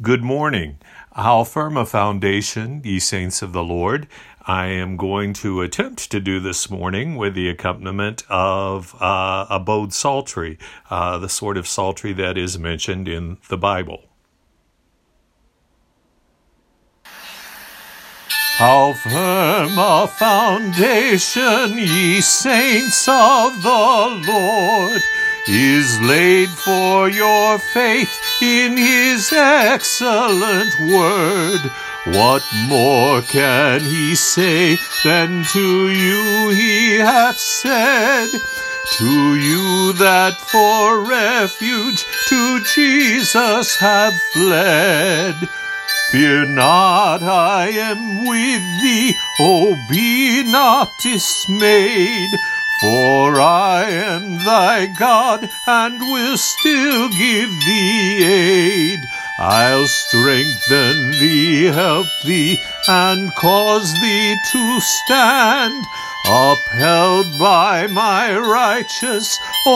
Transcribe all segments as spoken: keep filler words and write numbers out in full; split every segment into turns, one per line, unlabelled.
Good morning. How firm a foundation, ye saints of the Lord. I am going to attempt to do this morning with the accompaniment of uh, a bowed psaltery, uh, the sort of psaltery that is mentioned in the Bible. How firm a foundation, ye saints of the Lord, is laid for your faith in his excellent word. What more can he say than to you he hath said? To you that for refuge to Jesus have fled. Fear not, I am with thee, oh, be not dismayed. For I am thy God, and will still give thee aid. I'll strengthen thee, help thee, and cause thee to stand, upheld by my righteous,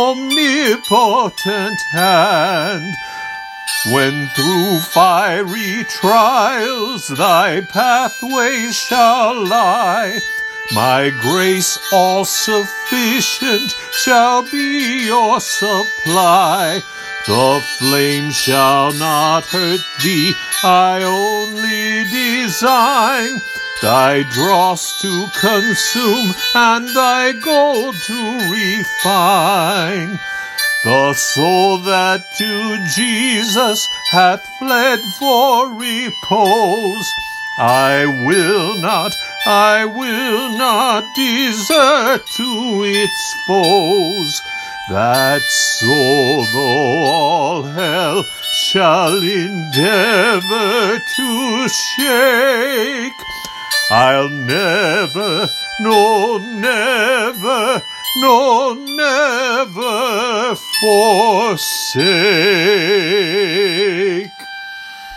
omnipotent hand. When through fiery trials thy pathway shall lie, my grace all sufficient shall be your supply. The flame shall not hurt thee, I only design thy dross to consume and thy gold to refine. The soul that to Jesus hath fled for repose, I will not, I will not desert to its foes. That soul, though all hell shall endeavor to shake, I'll never, no, never, no, never forsake.